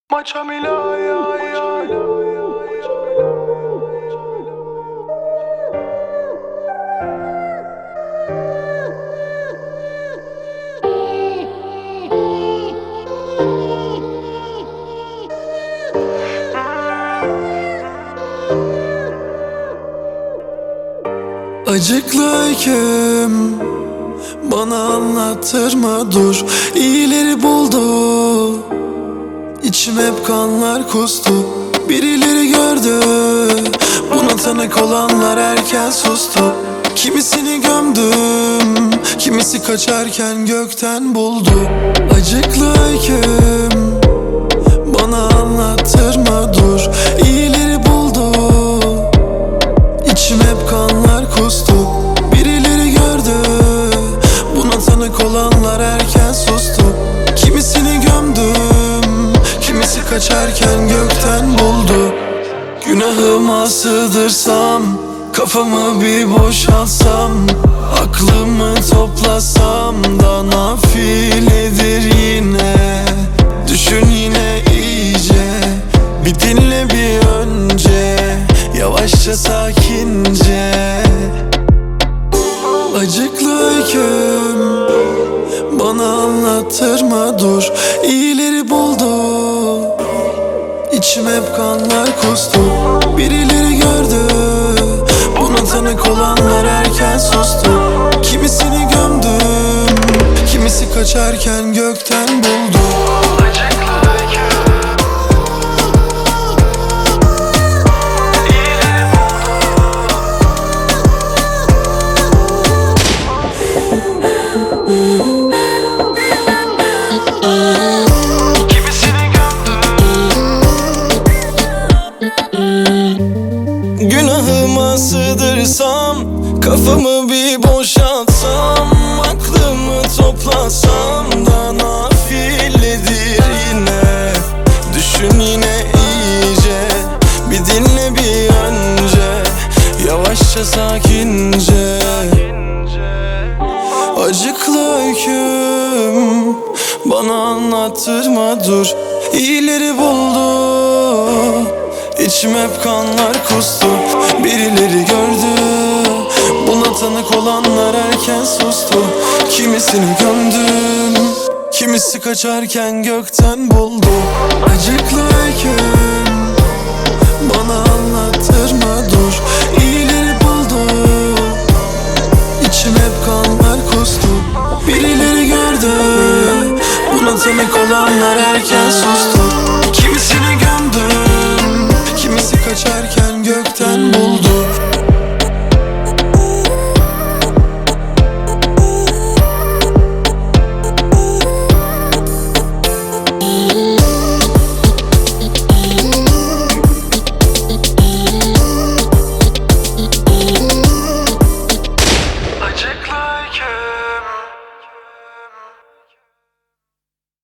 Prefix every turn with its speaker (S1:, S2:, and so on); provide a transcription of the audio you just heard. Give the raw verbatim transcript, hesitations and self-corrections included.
S1: Maça mila ya ya.
S2: Acıklı öyküm bana anlattırma dur. İyileri buldu, İçim hep kanlar kustu. Birileri gördü, buna tanık olanlar erken sustu. Kimisini gömdüm, kimisi kaçarken gökten buldu. Acıklı öyküm bana anlattırma dur. İyileri buldu, İçim hep kanlar kustu. Birileri gördü, buna tanık olanlar erken sustu. Kimisini gömdüm, kimisi kaçarken gökten buldu. Günahıma sığdırsam, kafamı bir boşaltsam, aklımı toplasam da nafiledir yine. Düşün yine iyice, bir dinle bir önce, yavaşça sakince. Acıklı öyküm bana anlattırma dur. İyileri buldu, İçim hep kanlar kustu. Birileri gördü, buna tanık olanlar erken sustu. Kimisini gömdüm, kimisi kaçarken gökten buldu. Günahıma sığdırsam, kafamı bir boşaltsam, aklımı toplasam da nafiledir yine. Düşün yine iyice, bir dinle bir önce, yavaşça sakince. Acıklı öyküm bana anlattırma dur. İyileri buldu, İçim hep kanlar kustu. Birileri gördü, buna tanık olanlar erken sustu. Kimisini gömdüm, kimisi kaçarken gökten buldu.